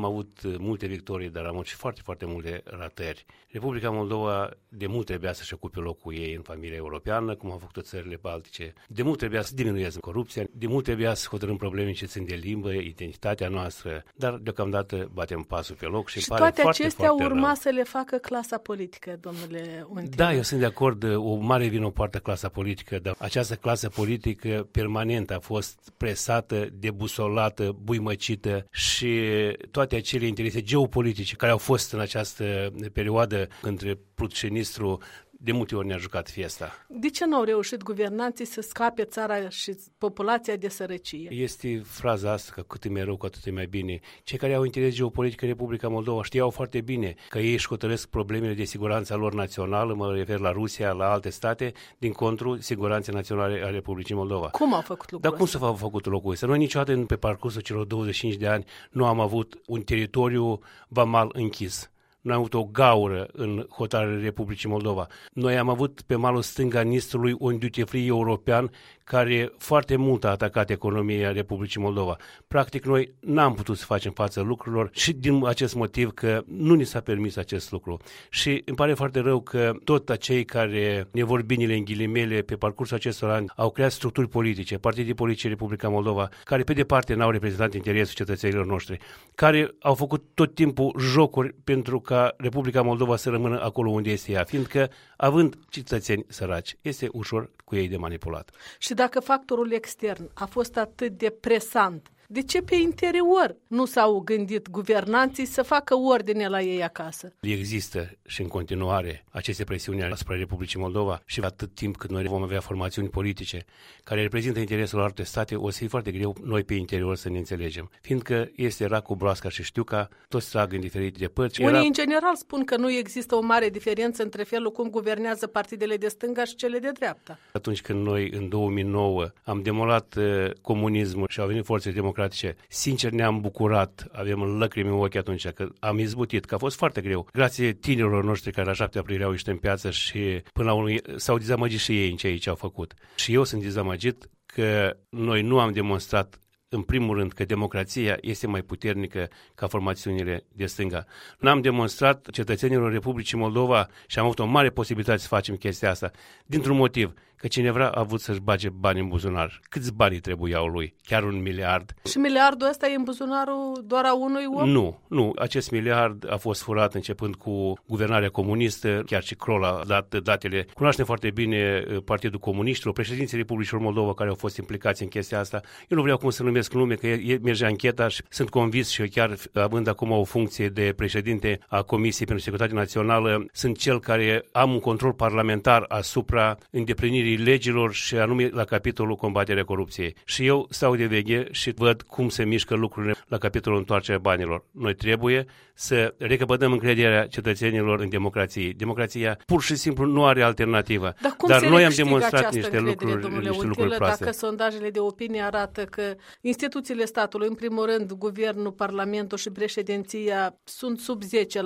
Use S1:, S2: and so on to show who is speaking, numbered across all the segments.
S1: am avut multe victorii, dar am avut și foarte, foarte multe ratări. Republica Moldova de mult trebuia să-și ocupe locul ei în familia europeană, cum au făcut țările baltice. De mult trebuia să diminueze corupția, de mult trebuia să hotărâm probleme ce țin de limbă, identitatea noastră, dar deocamdată batem pasul pe loc și pare
S2: toate
S1: foarte,
S2: acestea
S1: foarte
S2: urma
S1: rău.
S2: să le facă clasa politică, domnule Untie.
S1: Da, eu sunt de acord, o mare vină o poartă clasa politică, dar această clasă politică permanent a fost presată, debusolată, buimăcită și toate acele interese geopolitice care au fost în această perioadă între Prut și Nistru, de multe ori ne-a jucat fiesta.
S2: De ce nu au reușit guvernanții să scape țara și populația de sărăcie?
S1: Este fraza asta că cât e mai rău, cu atât e mai bine. Cei care au interes geopolitic în Republica Moldova știau foarte bine că ei își hotărăsc problemele de siguranță a lor națională, mă refer la Rusia, la alte state, din contru siguranței naționale a Republicii Moldova.
S2: Cum au făcut lucrul
S1: Dar cum
S2: ăsta?
S1: s-a făcut locul ăsta? Noi niciodată pe parcursul celor 25 de ani nu am avut un teritoriu vamal închis. Noi am avut o gaură în hotărârea Republicii Moldova. Noi am avut pe malul stâng al Nistrului un duty-free european care foarte mult a atacat economia Republicii Moldova. Practic, noi n-am putut să facem față lucrurilor și din acest motiv că nu ni s-a permis acest lucru. Și îmi pare foarte rău că tot acei care ne vor binele în ghilimele pe parcursul acestor ani au creat structuri politice, partide politice Republica Moldova, care pe departe n-au reprezentat interesul cetățenilor noștri, care au făcut tot timpul jocuri pentru ca Republica Moldova să rămână acolo unde este ea, fiindcă, având cetățeni săraci, este ușor cu ei de manipulat.
S2: Și dacă factorul extern a fost atât de presant, de ce pe interior nu s-au gândit guvernanții să facă ordine la ei acasă?
S1: Există și în continuare aceste presiuni asupra Republicii Moldova și atât timp cât noi vom avea formațiuni politice care reprezintă interesul alte state, o să fie foarte greu noi pe interior să ne înțelegem. Fiindcă este racul, broasca și știuca, toți trag în diferite părți.
S2: Unii în general spun că nu există o mare diferență între felul cum guvernează partidele de stânga și cele de dreapta.
S1: Atunci când noi, în 2009, am demolat comunismul și au venit forțele democratice, sincer ne-am bucurat, avem lăcrimi în ochi atunci, că am izbutit, că a fost foarte greu. Grație tinerilor noștri care la 7 aprilie au ieșit în piață și până la urmă s-au dezamăgit și ei în ceea ce au făcut. Și eu sunt dezamăgit că noi nu am demonstrat în primul rând că democrația este mai puternică ca formațiunile de stânga. N-am demonstrat cetățenilor Republicii Moldova și am avut o mare posibilitate să facem chestia asta, dintr-un motiv, că cineva a vrut să-și bage bani în buzunar. Câți bani trebuiau lui? Chiar 1 miliard?
S2: Și miliardul ăsta e în buzunarul doar a unui om?
S1: Nu. Acest miliard a fost furat începând cu guvernarea comunistă, chiar și Kroll a dat datele. Cunoaștem foarte bine Partidul Comuniștilor, președinții Republicii Moldova care au fost implicați în chestia asta. Eu nu vreau cum să numesc nume, că merge ancheta și sunt convins și eu chiar având acum o funcție de președinte a Comisiei pentru Securitate Națională, sunt cel care am un control parlamentar asupra îndeplinirii legilor și anume la capitolul combaterea corupției. Și eu stau de veche și văd cum se mișcă lucrurile la capitolul întoarcerea banilor. Noi trebuie să recăpătăm încrederea cetățenilor în democrație. Democrația pur și simplu nu are alternativă.
S2: Dar
S1: noi am demonstrat niște lucruri proaste.
S2: Dacă sondajele de opinie arată că instituțiile statului, în primul rând guvernul, parlamentul și președinția, sunt sub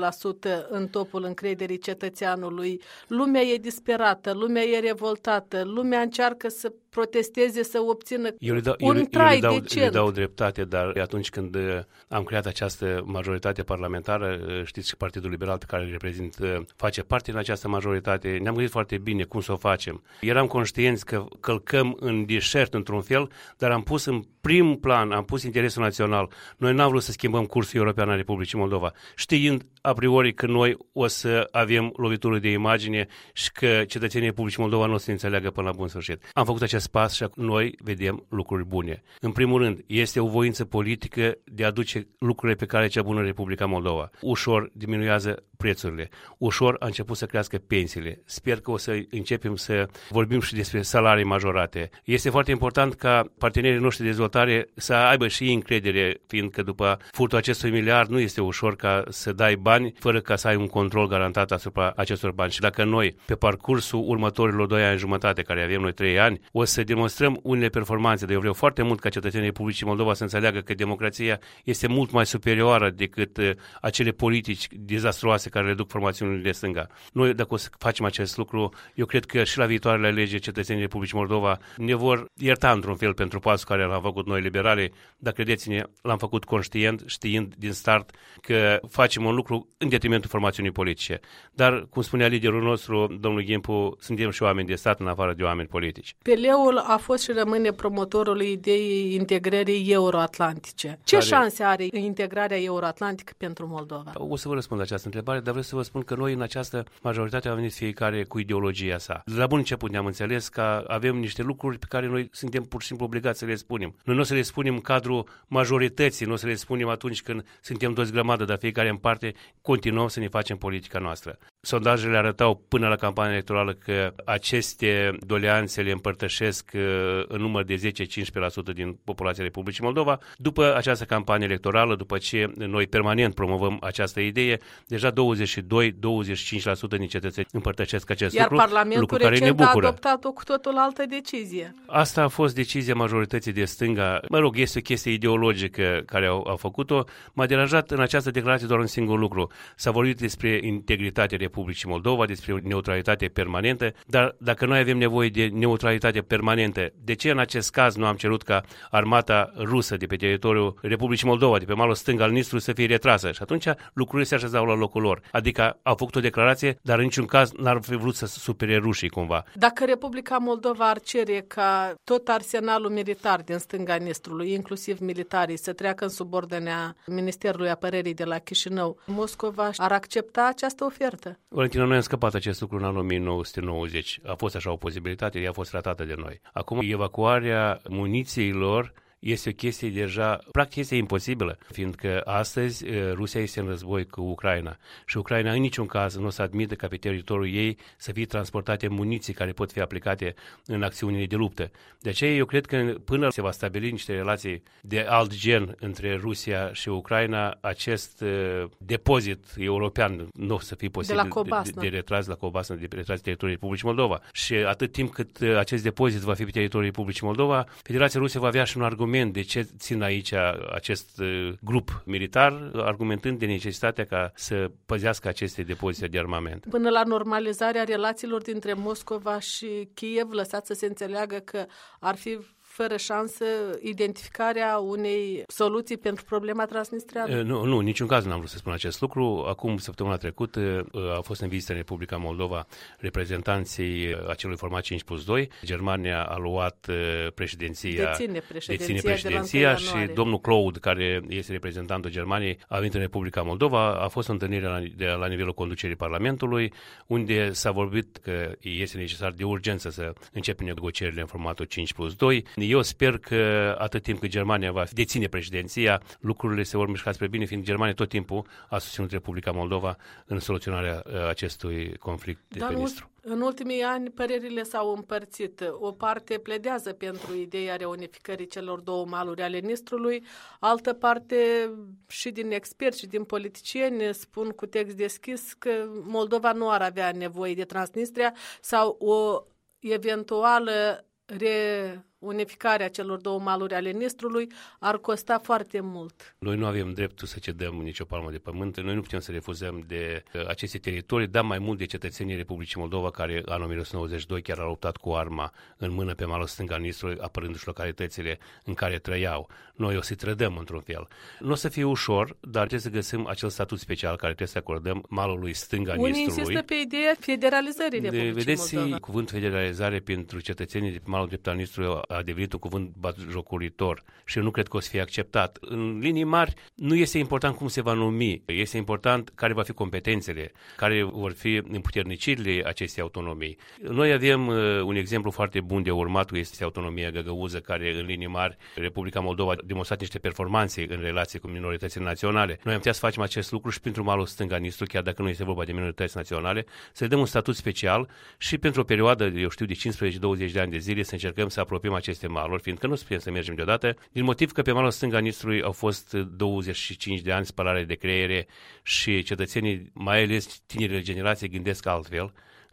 S2: 10% în topul încrederii cetățeanului, lumea e disperată, lumea e revoltată, lumea încearcă să protesteze, să obțină un trai decent.
S1: Eu le dau dreptate, dar atunci când am creat această majoritate parlamentară, știți că Partidul Liberal pe care îl reprezint face parte din această majoritate, ne-am gândit foarte bine cum să o facem. Eram conștienți că călcăm în deșert într-un fel, dar am pus în prim plan, am pus interesul național. Noi n-am vrut să schimbăm cursul european al Republicii Moldova, știind a priori că noi o să avem lovitură de imagine și că cetățenii Republicii Moldova nu o să înțeleagă până la bun sfârșit. Am făcut acest pas și noi vedem lucruri bune. În primul rând, este o voință politică de a aduce lucrurile pe care cea bună Republica Moldova. Ușor diminuează prețurile, ușor a început să crească pensiile. Sper că o să începem să vorbim și despre salarii majorate. Este foarte important ca partenerii noștri de dezvoltare să aibă și încredere, fiindcă după furtul acestui miliard nu este ușor ca să dai bani fără ca să ai un control garantat asupra acestor bani. Și dacă noi, pe parcursul următorilor 2 ani jumătate, care avem noi 3 ani, o să demonstrăm unele performanțe, dar eu vreau foarte mult ca cetățenii Republicii Moldova să înțeleagă că democrația este mult mai superioară decât acele politici dezastruoase periculoase care le duc formațiunile de stânga. Noi, dacă o să facem acest lucru, eu cred că și la viitoarele alegeri cetățenii Republicii Moldova ne vor ierta într-un fel pentru pasul care l-am făcut noi liberale, dar credeți-ne, l-am făcut conștient, știind din start că facem un lucru în detrimentul formațiunii politice. Dar, cum spunea liderul nostru, domnul Ghimpu, suntem și oameni de stat în afară de oameni politici.
S2: PL-ul a fost și rămâne promotorul ideii integrării euroatlantice. Ce șanse are integrarea euroatlantică pentru Moldova?
S1: O să vă răspund la această întrebare, dar vreau să vă spun că noi în această majoritate am venit fiecare cu ideologia sa. De la bun început ne-am înțeles că avem niște lucruri pe care noi suntem pur și simplu obligați să le spunem. Noi nu o să le spunem în cadrul majorității, nu o să le spunem atunci când suntem toți grămadă, dar fiecare în parte continuăm să ne facem politica noastră. Sondajele arătau până la campania electorală că aceste doleanțe le împărtășesc în număr de 10-15% din populația Republicii Moldova. După această campanie electorală, după ce noi permanent promovăm această idee, deja 22-25% din cetățeni împărtășesc acest lucru.
S2: Iar Parlamentul recent a adoptat o cu totul altă decizie.
S1: Asta a fost decizia majorității de stânga. Mă rog, este o chestie ideologică care au făcut-o. M-a deranjat în această declarație doar un singur lucru. S-a vorbit despre integritatea Republicii Moldova, despre neutralitate permanentă, dar dacă noi avem nevoie de neutralitate permanentă, de ce în acest caz nu am cerut ca armata rusă de pe teritoriul Republicii Moldova, de pe malul stâng al Nistrului, să fie retrasă? Și atunci lucrurile se așezau la locul lor. Adică au făcut o declarație, dar în niciun caz n-ar fi vrut să supere rușii cumva.
S2: Dacă Republica Moldova ar cere ca tot arsenalul militar din stânga Nistrului, inclusiv militarii, să treacă în subordinea Ministerului Apărării de la Chișinău, Moscova ar accepta această ofertă?
S1: Valentina, noi am scăpat acest lucru în anul 1990. A fost așa o posibilitate, ea a fost tratată de noi. Acum, evacuarea munițiilor este o chestie deja, practic este imposibilă, fiindcă astăzi Rusia este în război cu Ucraina și Ucraina în niciun caz nu o să admită ca pe teritoriul ei să fie transportate muniții care pot fi aplicate în acțiunile de luptă. De aceea eu cred că până se va stabili niște relații de alt gen între Rusia și Ucraina, acest depozit european nu o să fie posibil de retras la Cobasna, de retras teritoriul Republicii Moldova. Și atât timp cât acest depozit va fi pe teritoriul Republicii Moldova, Federația Rusă va avea și un argument de ce țin aici acest grup militar, argumentând de necesitatea ca să păzească aceste depozite de armament.
S2: Până la normalizarea relațiilor dintre Moscova și Kiev, lăsați să se înțeleagă că ar fi fără șansă identificarea unei soluții pentru problema transnistreană?
S1: Nu, niciun caz n-am vrut să spun acest lucru. Acum, săptămâna trecută, a fost în vizită în Republica Moldova reprezentanții acelui format 5+2. Germania a luat președinția, deține președinția și domnul Claude, care este reprezentantul Germaniei, a venit în Republica Moldova. A fost o întâlnire la nivelul conducerii Parlamentului, unde s-a vorbit că este necesar de urgență să începem negocierile în formatul 5+2. Eu sper că atât timp cât Germania va deține președinția, lucrurile se vor mișca spre bine, fiindcă Germania tot timpul a susținut Republica Moldova în soluționarea acestui conflict de pe Nistru.
S2: În ultimii ani, părerile s-au împărțit. O parte pledează pentru ideea reunificării celor două maluri ale Nistrului, altă parte și din experți și din politicieni spun cu text deschis că Moldova nu ar avea nevoie de Transnistria sau o eventuală unificarea celor două maluri ale Nistrului ar costa foarte mult.
S1: Noi nu avem dreptul să cedăm nicio palmă de pământ, noi nu putem să refuzăm de aceste teritorii, dar mai mult de cetățenii Republicii Moldova care în 1992 chiar au luptat cu arma în mână pe malul stâng al Nistrului, apărându-și localitățile în care trăiau. Noi o să-i trădăm într-un fel. Nu o să fie ușor, dar trebuie să găsim acel statut special care trebuie să acordăm malului stâng al Nistrului.
S2: Unii insistă pe ideea federalizării Republicii
S1: Vedeți,
S2: Moldova.
S1: cuvântul federalizare pentru cetățenii de pe malul drept al Nistrului a devenit un cuvânt batjocoritor și eu nu cred că o să fie acceptat. În linii mari, nu este important cum se va numi, este important care va fi competențele, care vor fi împuternicirile acestei autonomii. Noi avem un exemplu foarte bun de urmat, este autonomia găgăuză, care în linii mari Republica Moldova a demonstrat niște performanțe în relație cu minoritățile naționale. Noi am putea să facem acest lucru și pentru malul stâng al Nistrului, chiar dacă nu este vorba de minorități naționale, să le dăm un statut special și pentru o perioadă, eu știu, de 15-20 de ani de zile să încercăm să apropiem aceste maluri, fiindcă nu putem să mergem deodată, din motiv că pe malul stâng al Nistrului au fost 25 de ani spălare de creiere și cetățenii, mai ales tinerile generații, gândesc altfel.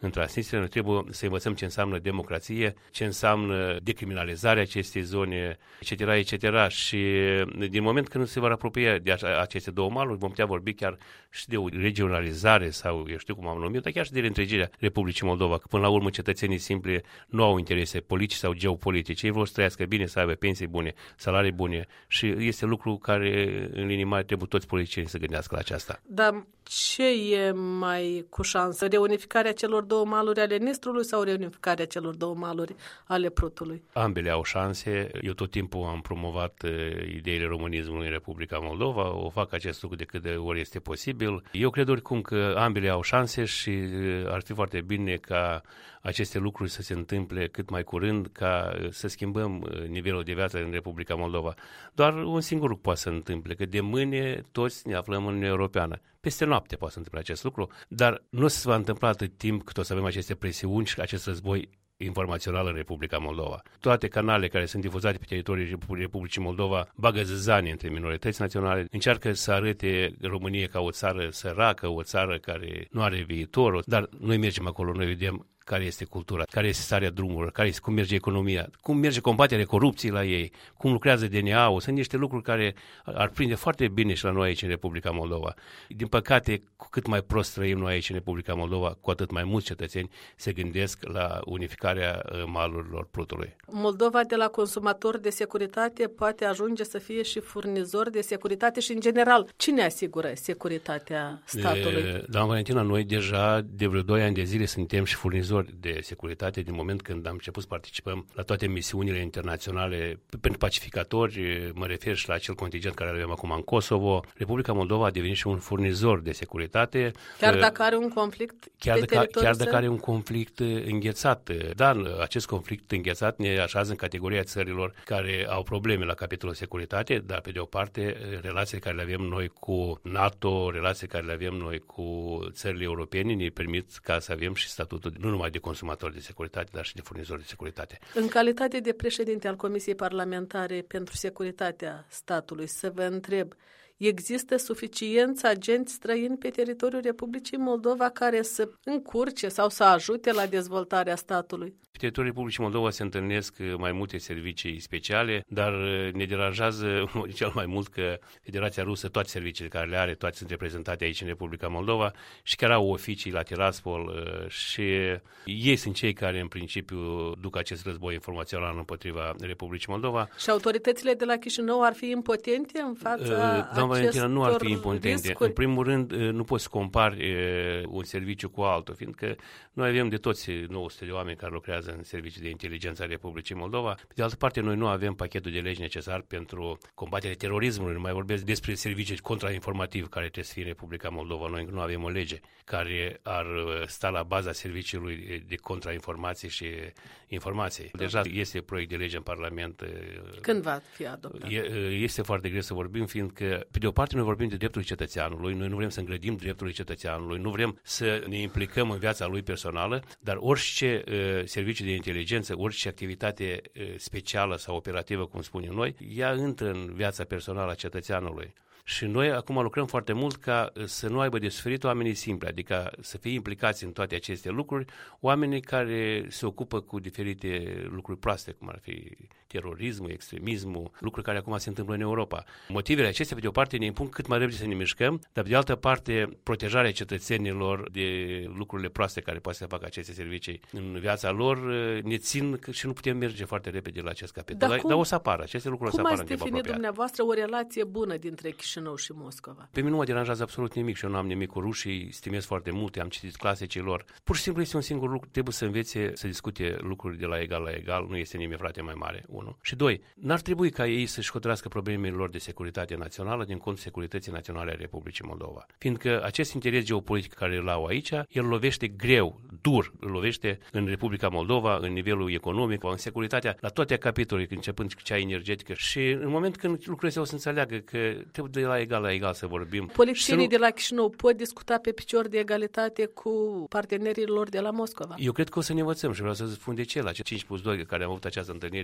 S1: în Transnistria. Noi trebuie să învățăm ce înseamnă democrație, ce înseamnă decriminalizarea acestei zone, etc. Și din moment când se vor apropia de aceste două maluri, vom putea vorbi chiar și de o regionalizare sau, eu știu cum am numit, dar chiar și de reîntregirea Republicii Moldova, că până la urmă cetățenii simpli nu au interese politice sau geopolitice. Ei vor să trăiască bine, să aibă pensii bune, salarii bune și este lucru care în linii mari trebuie toți politicienii să gândească la aceasta.
S2: Dar ce e mai cu șansă? Reunificarea celor două maluri ale Nistrului sau reunificarea celor două maluri ale Prutului?
S1: Ambele au șanse. Eu tot timpul am promovat ideile românismului în Republica Moldova. O fac acest lucru de cât de ori este posibil. Eu cred oricum că ambele au șanse și ar fi foarte bine ca aceste lucruri să se întâmple cât mai curând, ca să schimbăm nivelul de viață în Republica Moldova. Doar un singur lucru poate să întâmple, că de mâine toți ne aflăm în Uniunea Europeană. Peste noapte poate să întâmple acest lucru, dar nu se va întâmpla atât timp cât o să avem aceste presiuni și acest război informațional în Republica Moldova. Toate canalele care sunt difuzate pe teritoriul Republicii Moldova bagă zăzanie între minorități naționale, încearcă să arate România ca o țară săracă, o țară care nu are viitor, dar noi mergem acolo, noi vedem care este cultura, care este starea drumurilor, cum merge economia, cum merge combaterea corupției la ei, cum lucrează DNA-ul. Sunt niște lucruri care ar prinde foarte bine și la noi aici în Republica Moldova. Din păcate, cu cât mai prost trăim noi aici în Republica Moldova, cu atât mai mulți cetățeni se gândesc la unificarea malurilor Prutului.
S2: Moldova de la consumator de securitate poate ajunge să fie și furnizor de securitate și în general. Cine asigură securitatea statului?
S1: Doamna Valentina, noi deja de vreo 2 ani de zile suntem și furnizori de securitate din moment când am început să participăm la toate misiunile internaționale pentru pacificatori, mă refer și la acel contingent care avem acum în Kosovo. Republica Moldova a devenit și un furnizor de securitate.
S2: Chiar dacă are un conflict
S1: chiar dacă are un conflict înghețat. Da, acest conflict înghețat ne așează în categoria țărilor care au probleme la capitolul securitate, dar pe de o parte relațiile care le avem noi cu NATO, relațiile care le avem noi cu țările europene ne permit ca să avem și statutul nu numai de consumatori de securitate, dar și de furnizori de securitate.
S2: În calitate de președinte al Comisiei Parlamentare pentru Securitatea Statului, să vă întreb, există suficienți agenți străini pe teritoriul Republicii Moldova care să încurce sau să ajute la dezvoltarea statului?
S1: Pe teritoriul Republicii Moldova se întâlnesc mai multe servicii speciale, dar ne deranjează cel mai mult că Federația Rusă, toate serviciile care le are, toate sunt reprezentate aici în Republica Moldova și chiar au oficii la Tiraspol și ei sunt cei care în principiu duc acest război informațional împotriva Republicii Moldova.
S2: Și autoritățile de la Chișinău ar fi impotente în fața
S1: Valentina, nu ar fi impotente.
S2: Riscuri?
S1: În primul rând, nu poți să compari un serviciu cu altul, fiindcă noi avem de toți 900 de oameni care lucrează în servicii de inteligență a Republicii Moldova. Pe de altă parte, noi nu avem pachetul de legi necesar pentru combaterea terorismului. Nu mai vorbesc despre servicii contrainformativ care trebuie să fie în Republica Moldova. Noi nu avem o lege care ar sta la baza serviciului de contrainformații și informații. Deja este proiect de lege în Parlament.
S2: Când va fi adoptat?
S1: Este foarte greu să vorbim, fiindcă, pe de o parte, noi vorbim de dreptul cetățeanului, noi nu vrem să îngrădim dreptul cetățeanului, nu vrem să ne implicăm în viața lui personală, dar orice serviciu de inteligență, orice activitate specială sau operativă, cum spunem noi, ea intră în viața personală a cetățeanului. Și noi acum lucrăm foarte mult ca să nu aibă de suferit oamenii simpli, adică să fie implicați în toate aceste lucruri, oamenii care se ocupă cu diferite lucruri proaste, cum ar fi terorismul, extremismul, lucruri care acum se întâmplă în Europa. Motivele acestea, pe de o parte, ne impun cât mai repede să ne mișcăm, dar pe de altă parte, protejarea cetățenilor de lucrurile proaste care poate să facă aceste servicii în viața lor, ne țin și nu putem merge foarte repede la acest capitol. Dar o să apară, aceste lucruri o să apară în timp apropiat.
S2: Cum ați definit dumneavoastră o relație bună dintre Chișinău și Moscova?
S1: Pe mine nu mă deranjează absolut nimic și eu nu am nimic cu rușii, stimez foarte mult, am citit clasicii lor. Pur și simplu este un singur lucru, trebuie să învețe să discute lucruri de la egal la egal, nu este nimeni frate mai mare, 1. Și 2, n-ar trebui ca ei să-și hotărască problemele lor de securitate națională din contul securității naționale a Republicii Moldova. Fiindcă acest interes geopolitic care îl au aici, el lovește greu, dur, îl lovește în Republica Moldova, în nivelul economic, în securitatea, la toate capitolele, începând cu cea energetică. Și în moment când lucrurile o să înțeleagă că trebuie de la egal la egal să vorbim.
S2: Politicienii de la Chișinău pot discuta pe picior de egalitate cu partenerii lor de la Moscova.
S1: Eu cred că o să ne învățăm și vreau să spun de ce la 5+2 care am avut această întâlnire cu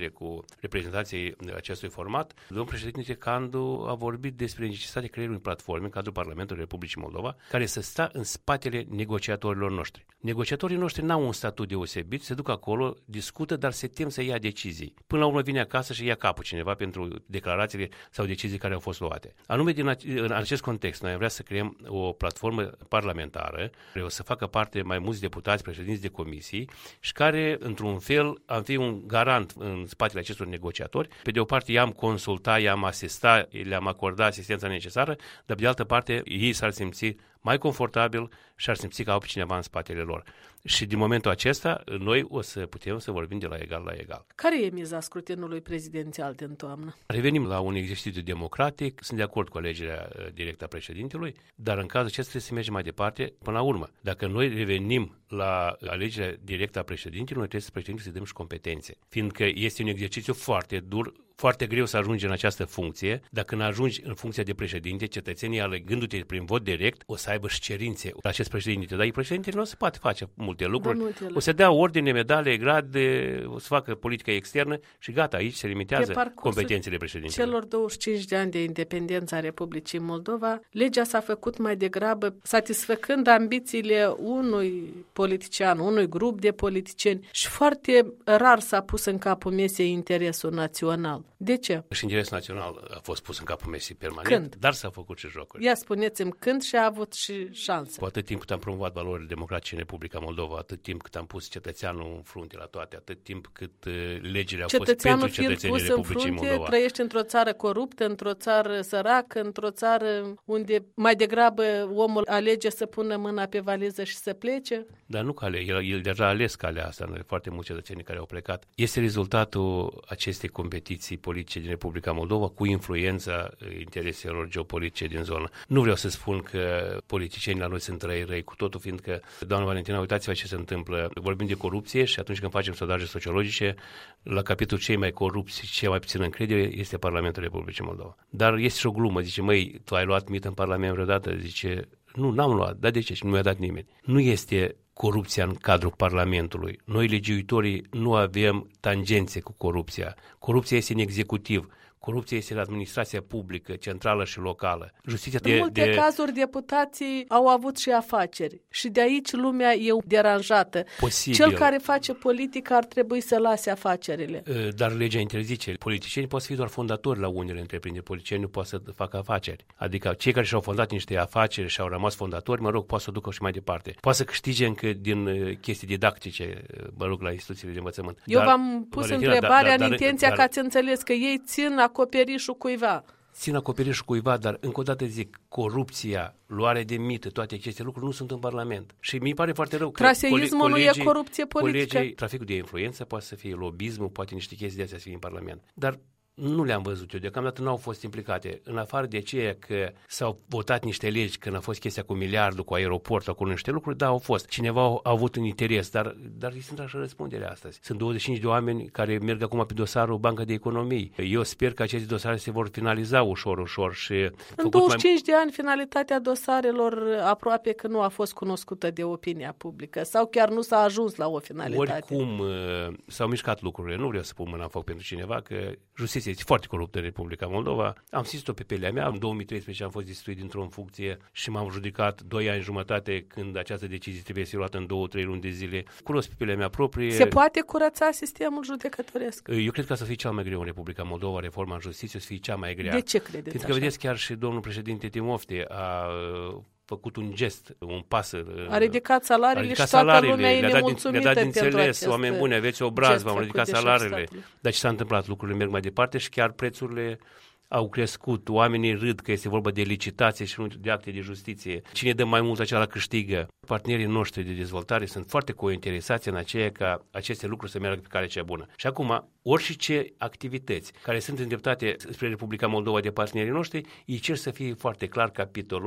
S1: reprezentanții acestui format, domnul președinte Candu a vorbit despre necesitatea creării unei platforme în cadrul Parlamentului Republicii Moldova, care să stea în spatele negociatorilor noștri. Negociatorii noștri n-au un statut deosebit, se duc acolo, discută, dar se tem să ia decizii. Până la urmă vine acasă și ia capul cineva pentru declarațiile sau decizii care au fost luate. Anume, în acest context, noi am vrea să creăm o platformă parlamentară, care o să facă parte mai mulți deputați, președinți de comisii și care, într-un fel, am fi un garant în spatele acestor negociatori. Pe de o parte, i-am consultat, i-am asistat, le-am acordat asistența necesară, dar pe de altă parte, ei s-ar simți mai confortabil și ar simți că au pe cineva în spatele lor. Și din momentul acesta, noi o să putem să vorbim de la egal la egal.
S2: Care e miza scrutinului prezidențial din toamnă?
S1: Revenim la un exercițiu democratic, sunt de acord cu alegerea directă a președintelui, dar în cazul acesta trebuie să mergem mai departe până la urmă. Dacă noi revenim la alegerea directă a președintelui, noi trebuie să președintelui să dăm și competențe, fiindcă este un exercițiu foarte dur, foarte greu să ajungi în această funcție. Dacă nu ajungi în funcția de președinte, cetățenii alegându-te prin vot direct, o să aibă și cerințe la acest președinte. Dar președintele nu se poate face multe lucruri. O să dea ordine, medale, grade, o să facă politică externă și gata, aici se limitează competențele președintelui.
S2: Celor 25 de ani de independență a Republicii Moldova, legea s-a făcut mai degrabă satisfăcând ambițiile unui politician, unui grup de politicieni și foarte rar s-a pus în capul mesei interesul național. De ce?
S1: Și interesul național a fost pus în capul mesei permanent,
S2: când?
S1: Dar s-au făcut și jocuri.
S2: Ia spuneți-mi când și a avut și șanse.
S1: Cu atât timp cât am promovat valorile democratice în Republica Moldova, atât timp cât am pus cetățeanul în frunte la toate, atât timp cât legile au fost pentru cetățenii Republicii Moldova.
S2: Trăiești într-o țară coruptă, într-o țară săracă, într-o țară unde mai degrabă omul alege să pună mâna pe valiză și să plece?
S1: Dar nu calea, el deja a ales calea asta, noi foarte mulți cetățeni care au plecat. Este rezultatul acestei competiții politice din Republica Moldova cu influența intereselor geopolitice din zonă. Nu vreau să spun că politicienii la noi sunt răi cu totul, fiindcă, doamna Valentina, uitați-vă ce se întâmplă. Vorbim de corupție și atunci când facem sondaje sociologice, la capitolul cei mai corupți și cei mai puțin încredere este Parlamentul Republicii Moldova. Dar este și o glumă, zice, măi, tu ai luat mită în Parlament vreodată? Zice, nu, n-am luat, dar de ce? Și nu mi-a dat nimeni. Nu este corupția în cadrul Parlamentului. Noi, legiuitorii, nu avem tangențe cu corupția. Corupția este în executiv. Corupția este în administrația publică, centrală și locală. Justiția
S2: în multe cazuri, deputații au avut și afaceri. Și de aici lumea e deranjată.
S1: Posibil.
S2: Cel care face politică ar trebui să lase afacerile.
S1: Dar legea interzice. Politicienii pot fi doar fondatori la unele întreprinderi. Politicienii nu pot să facă afaceri. Adică cei care și-au fondat niște afaceri și au rămas fondatori, pot să o ducă și mai departe. Poate să câștige încă din chestii didactice, la instituțiile de învățământ.
S2: Eu v-am pus întrebarea în intenția că ați înțeles că ei țin acoperișul cuiva.
S1: Țin acoperișul cuiva, dar încă o dată zic, corupția, luare de mită, toate aceste lucruri nu sunt în Parlament. Și mi pare foarte rău că
S2: traseismul nu e corupție politică.
S1: Traficul de influență poate să fie lobismul, poate niște chestii de astea să fie în Parlament. Dar nu le-am văzut eu, deocamdată nu au fost implicate. În afară de aceea că s-au votat niște legi când a fost chestia cu miliardul, cu aeroportul, cu niște lucruri, da, au fost. Cineva a avut un interes, dar îi sunt așa răspundere astăzi. Sunt 25 de oameni care merg acum pe dosarul Banca de Economii. Eu sper că aceste dosare se vor finaliza ușor și...
S2: În 25 de ani, finalitatea dosarelor aproape că nu a fost cunoscută de opinia publică sau chiar nu s-a ajuns la o finalitate.
S1: Oricum s-au mișcat lucrurile. Nu vreau să pun mâna în foc pentru cineva, că justiția este foarte coruptă în Republica Moldova. Am simțit-o pe pielea mea. În 2013 am fost distruit dintr-o funcție și m-am judecat 2 ani jumătate când această decizie trebuie să fie luată în 2-3 luni de zile. Cunosc pe pielea mea proprie.
S2: Se poate curăța sistemul judecătoresc?
S1: Eu cred că să fie cel mai greu în Republica Moldova, reforma în justiție, să fie cea mai grea.
S2: De ce credeți
S1: Pentru că vedeți, chiar și domnul președinte Timofte a făcut un gest, un pas.
S2: A ridicat salariile și toată lumea e nemulțumită
S1: le-a dat din
S2: pentru
S1: înțeles, oameni buni, aveți obraz, v-am ridicat salariile. Dar ce s-a întâmplat? Lucrurile merg mai departe și chiar prețurile au crescut. Oamenii râd că este vorba de licitație și nu de acte de justiție. Cine dă mai mult, acela câștigă. Partenerii noștri de dezvoltare sunt foarte cointeresați în aceea ca aceste lucruri să meargă pe calea cea bună. Și acum, orice activități care sunt îndreptate spre Republica Moldova de partenerii noștri, ei cer să fie foarte clar capitolul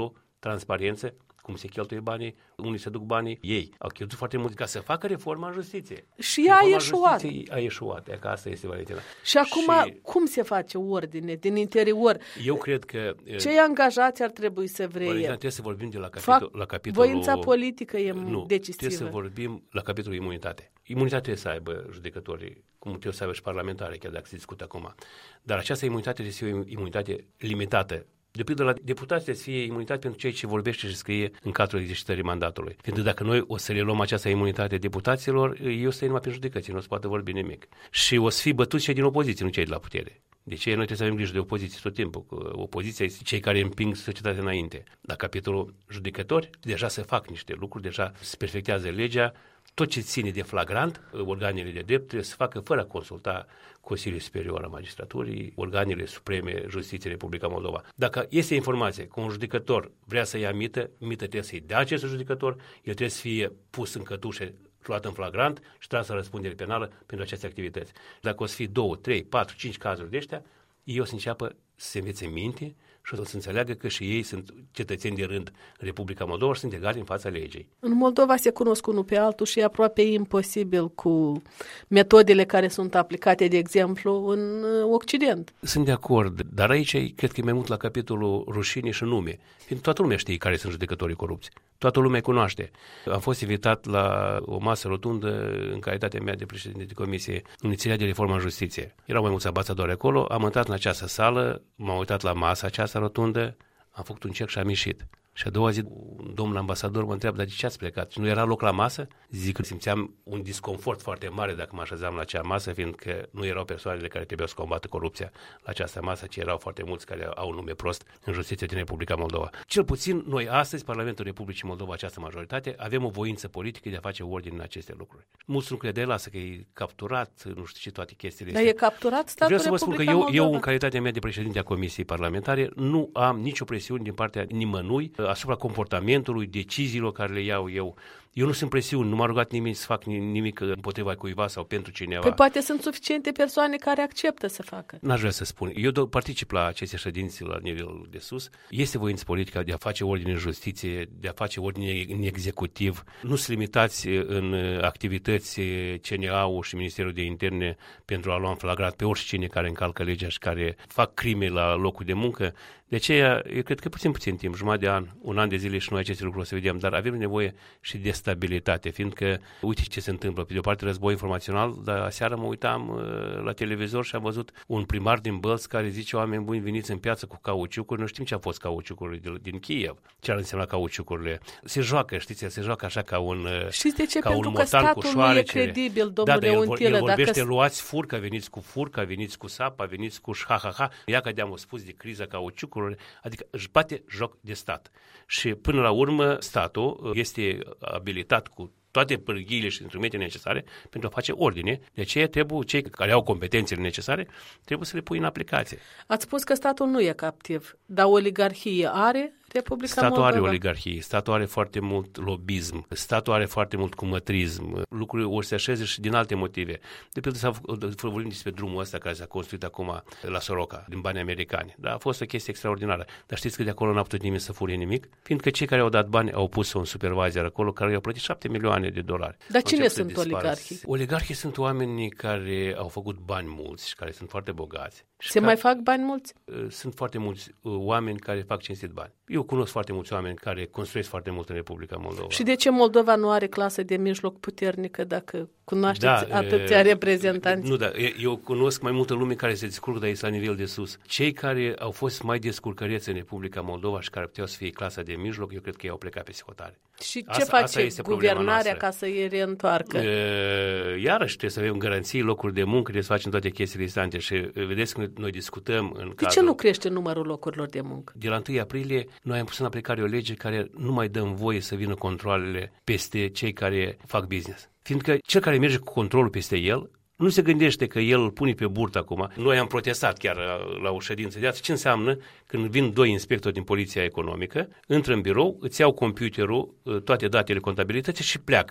S1: transparență, cum se cheltuie banii, unde se duc banii. Ei au cheltuit foarte mult ca să facă reforma în justiție.
S2: Și ea
S1: a ieșuat. Că asta este, Valentina.
S2: Și acum, cum se face ordine din interior?
S1: Eu cred că...
S2: Cei angajați ar trebui să vreie.
S1: Valentina, trebuie să vorbim de la capitolul...
S2: Voința politică e decisivă.
S1: Trebuie să vorbim la capitolul imunitate. Imunitatea trebuie să aibă judecătorii, cum trebuie să aibă și parlamentare, chiar dacă se discută acum. Dar această imunitate trebuie să fie o imunitate limitată. De pildă, la deputați trebuie să fie imunitate pentru cei ce vorbește și scrie în cadrul exercitării mandatului. Pentru că dacă noi o să le luăm această imunitate deputaților, eu să numai pe judecății, nu o să poată vorbi nimic. Și o să fie bătuți cei din opoziție, nu cei de la putere. De ce noi trebuie să avem grijă de opoziție tot timpul? Că opoziția este cei care împing societatea înainte. La capitolul judecători, deja se fac niște lucruri, deja se perfectează legea. Tot ce ține de flagrant, organele de drept trebuie să facă fără a consulta Consiliul Superior al Magistraturii, organele supreme Justiției Republica Moldova. Dacă este informație că un judecător vrea să ia mită trebuie să-i dea acest judecător, el trebuie să fie pus în cătușe, luat în flagrant și tras la răspundere penală pentru aceste activități. Dacă o să fie 2, 3, 4, 5 cazuri de ăștia, ei o să înceapă să se învețe minte și o să înțeleagă că și ei sunt cetățeni de rând în Republica Moldova și sunt egali în fața legii.
S2: În Moldova se cunosc unul pe altul și e aproape imposibil cu metodele care sunt aplicate, de exemplu, în Occident.
S1: Sunt de acord, dar aici cred că e mai mult la capitolul rușine și nume. Fiindcă toată lumea știe care sunt judecătorii corupți. Toată lumea cunoaște. Am fost invitat la o masă rotundă în calitatea mea de președinte de comisie inițiat de reforma în justiție. Erau mai mulți ambasadori acolo, am intrat în această sală, m-am uitat la masa aceasta rotundă, am făcut un cec și am ieșit. Și a doua zi, un domn ambasador mă întreabă, dar de ce ați plecat? Și nu era loc la masă? Zic că simțeam un disconfort foarte mare dacă mă așezam la acea masă, fiindcă nu erau persoanele care trebuiau să combată corupția la această masă, ci erau foarte mulți care au un nume prost în justiție din Republica Moldova. Cel puțin noi astăzi, Parlamentul Republicii Moldova, această majoritate, avem o voință politică de a face ordine în aceste lucruri. Mulți nu crede, lasă că e capturat, nu știu ce toate chestiile astea.
S2: Dar e capturat statul
S1: Vreau să vă spun că eu, în calitatea mea de președinte a Comisiei Parlamentare, nu am nicio presiune din partea nimănui asupra comportamentului, deciziilor care le iau eu. Eu nu sunt presiuni, nu m-a rugat nimeni să fac nimic împotriva cuiva sau pentru cineva.
S2: Păi poate sunt suficiente persoane care acceptă să facă.
S1: N-aș vrea să spun. Eu particip la aceste ședințe la nivel de sus. Este voință politică de a face ordine în justiție, de a face ordine în executiv. Nu sunt limitați în activități CNA-ul și Ministerul de Interne pentru a lua în flagrat pe oricine care încalcă legea și care fac crime la locul de muncă. De aceea, eu cred că puțin timp, jumătate de an, un an de zile și noi aceste lucruri o să vedem, dar avem nevoie și de stabilitate, fiindcă, uite ce se întâmplă, pe de o parte război informațional, dar aseară mă uitam la televizor și am văzut un primar din Bălți care zice, oameni buni, veniți în piață cu cauciucuri, nu știm ce a fost cauciucurile din Kiev, ce ar însemna cauciucurile. Se joacă, știți, se joacă așa ca un
S2: știți de ce?
S1: ca
S2: pentru
S1: un
S2: că
S1: motan cu
S2: statul nu e
S1: șoarecele.
S2: credibil, domnule Untilă.
S1: El vorbește, luați furca, veniți cu furca, veniți cu sapa, veniți cu ha-ha-ha. Ia că de-am spus de criza cauciucurilor, adică își bate joc de stat. Și până la urmă statul este abilitat cu toate pârghiile și instrumentele necesare pentru a face ordine. De aceea trebuie, cei care au competențele necesare, trebuie să le pui în aplicație.
S2: Ați spus că statul nu e captiv, dar oligarhie are Republica
S1: Statul
S2: Moldova?
S1: are oligarhie, statul are foarte mult lobism, statul are foarte mult cumătrism, lucrurile o să se așeze și din alte motive. De pildă vorbim despre drumul ăsta care s-a construit acum la Soroca, din bani americani. Da, a fost o chestie extraordinară. Dar știți că de acolo n-a putut nimeni să fure nimic? Fiindcă cei care au dat bani au pus un supervisor acolo care i-au plătit $7 milioane.
S2: Dar cine sunt oligarhii?
S1: Oligarhii sunt oamenii care au făcut bani mulți și care sunt foarte bogați.
S2: Se mai fac bani mulți?
S1: Sunt foarte mulți oameni care fac cinstit bani. Eu cunosc foarte mulți oameni care construiesc foarte mult în Republica Moldova.
S2: Și de ce Moldova nu are clasă de mijloc puternică dacă cunoașteți atâția reprezentanți?
S1: Nu, eu cunosc mai multă lume care se descurcă de aici la nivel de sus. Cei care au fost mai descurcăreți în Republica Moldova și care puteau să fie clasa de mijloc, eu cred că ei au plecat pe hotare.
S2: Și ce face guvernarea ca să îi reîntoarcă?
S1: Iarăși trebuie să avem garanții, locuri de muncă, trebuie să facem toate chestiile instante și vedeți că noi discutăm în cadrul...
S2: De ce nu crește numărul locurilor de muncă?
S1: De la 1 aprilie noi am pus în aplicare o lege care nu mai dăm voie să vină controalele peste cei care fac business. Fiindcă cel care merge cu controlul peste el nu se gândește că el îl pune pe burtă acum. Noi am protestat chiar la o ședință de azi. Ce înseamnă când vin 2 inspectori din Poliția Economică, intră în birou, îți iau computerul, toate datele contabilității și pleacă.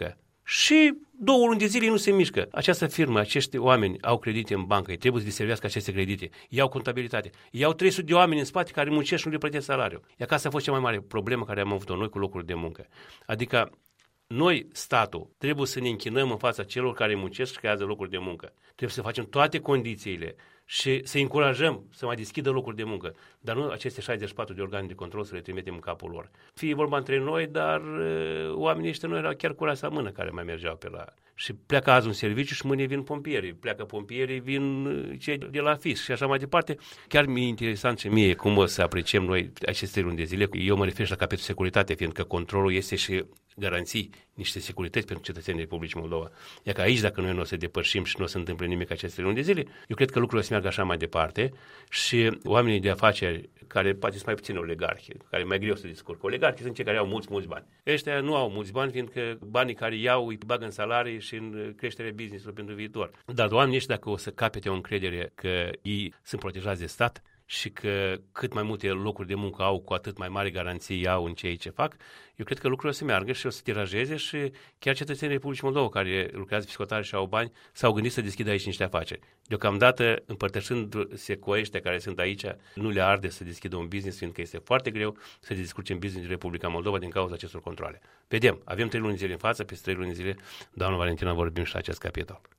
S1: și 2 luni de zile nu se mișcă. Această firmă, acești oameni au credite în bancă, trebuie să deservească aceste credite, iau contabilitate, iau 300 de oameni în spate care muncesc și nu le plătesc salariu. Iar asta a fost cea mai mare problemă care am avut-o noi cu locuri de muncă. Adică noi, statul, trebuie să ne închinăm în fața celor care muncesc și creează locuri de muncă. Trebuie să facem toate condițiile și să încurajăm să mai deschidă locuri de muncă, dar nu aceste 64 de organe de control să le trimitem în capul lor. Fie vorba între noi, dar oamenii ăștia noi erau chiar curați la mână care mai mergeau pe la... Și pleacă azi un serviciu și mâine vin pompierii, pleacă pompierii, vin cei de la FIS și așa mai departe. Chiar mi-e interesant și mie cum o să apreciem noi aceste luni de zile. Eu mă refer și la capitolul securitate, fiindcă controlul este și garanții, niște securități pentru cetățenii Republicii Moldova. Iar că aici, dacă noi nu o să depășim și nu o să întâmple nimic aceste luni de zile, eu cred că lucrurile o să meargă așa mai departe și oamenii de afaceri, care poate sunt mai puțin oligarhi, care e mai greu să descurcă. Oligarhii sunt cei care au mulți bani. Ăștia nu au mulți bani, fiindcă banii care iau îi bagă în salarii și în creșterea business-ului pentru viitor. Dar oamenii ăștia, dacă o să capete o încredere că ei sunt protejați de stat și că cât mai multe locuri de muncă au, cu atât mai mari garanții au în ceea ce fac, eu cred că lucrurile o să meargă și o să tirajeze și chiar cetățenii Republicii Moldova care lucrează psihotare și au bani s-au gândit să deschidă aici niște afaceri. Deocamdată, împărtășându-se cu ăștia care sunt aici, nu le arde să deschidă un business, fiindcă este foarte greu să descurce în business din Republica Moldova din cauza acestor controle. Vedem, avem 3 luni zile în față, peste 3 luni zile, doamna Valentina, vorbim și la acest capitol.